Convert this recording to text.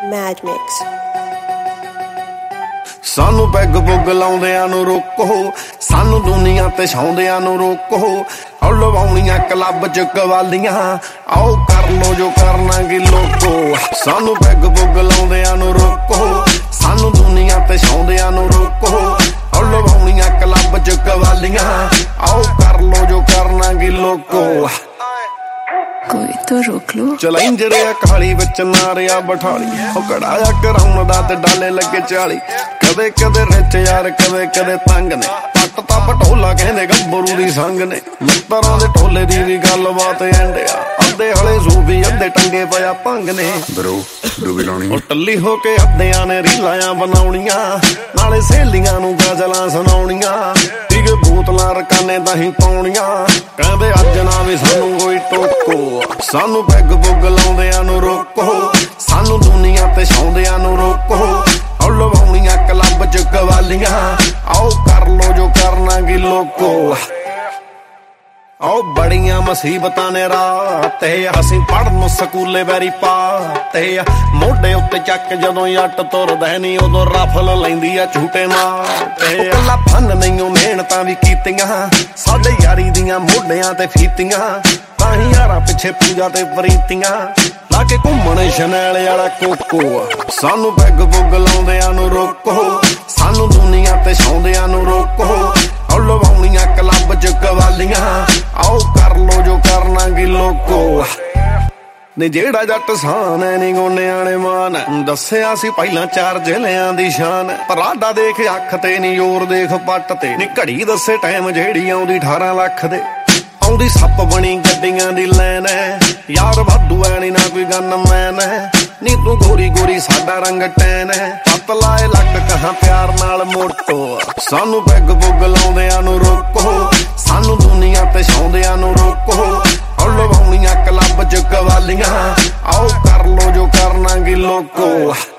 Mad Mix। सानू peg पुग लाउंदियां नू रोको, सानू दुनिया ते छाउंदियां नू रोको। आओ लवाउणियां क्लब च कवालियां, आओ कर लो जो करना गी लोको। सानू पैग पुग लाउंदियां नू रोको, सानू दुनिया ते छाउंदियां नू रोको। आओ लवाउणियां क्लब च कवालियां, आओ कर लो जो करना गी लोको। कोई तो रोक लो। चलाइंजरे काली विच नारिया बठाली, कड़ाया कराउंदा ते डाले लगे 40। कदे कदे रिच यार कदे कदे तंग ने, पट ता पटोला कहंदे गब्बरू दी संग ने। मित्तरां दे टोले दी भी गलबात एंडिया, अद्धे हले सूफी अद्धे टंगे पिया भंग ने। ब्रो डूबी लाउणी ओ टल्ली हो के अद्धियां ने रीलां बनाउणियां, नाले सहेलियां नू गजलां सुणाउणियां। ठीक बोतलां रकाने ताहीं पाउणियां, कहंदे अज ना भी सानू कोई टोको। सानू पैग पुग लाउंदियां नू रोको, सानू दुनिया ते छाउंदियां नू रोको। आओ लवाउणियां क्लब च कवालियां, आओ कर लो जो करना गी लोको। आओ बड़ियां मुसीबतां ने रात असीं पढ़न स्कूले वैरी पाते। मोढे उत्ते चक जदों जट तुरदा नी, उदों रफल लैंदी आ झूटे मारते। कल्ला फन नहीं मेहनतां भी कीतियां, साडे यारी दियां मोढियां ते फीतियां। ताहीं यारां पिछे पूजा ते प्रीतियां, लाके घूमण शनैल वाला कोको। सानू पैग पुग लाउंदियां नू रोको, सानू दुनिया ते छाउंदियां नू रोको। आओ लवाउणियां क्लब च कवालियां, आओ कर लो जो करना गी लोको। नी जेड़ा जट शान है नी गोनियां ने मान, दस्सिया सी पहिलां 4 जिलियां दी शान। पराडा देख अख ते नी जोर देख पट ते, नी घड़ी दस्से टाइम जेड़ी आउंदी 18 लाख दे। आउंदी सप बनी गड्डियां दी लैन है, यार वाधू है नी ना कोई गन मैन है। नी तू गोरी गोरी साडा रंग टैन है, पत लाए लक कहां प्यार नाल मोटो। सानू पैग पुग लाउंदियां नू रोको, सानू दुनिया ते छाउंदियां नू रोको। आओ लवाउणियां क्लब च कवालियां, आओ कर लो जो करना गी लोको।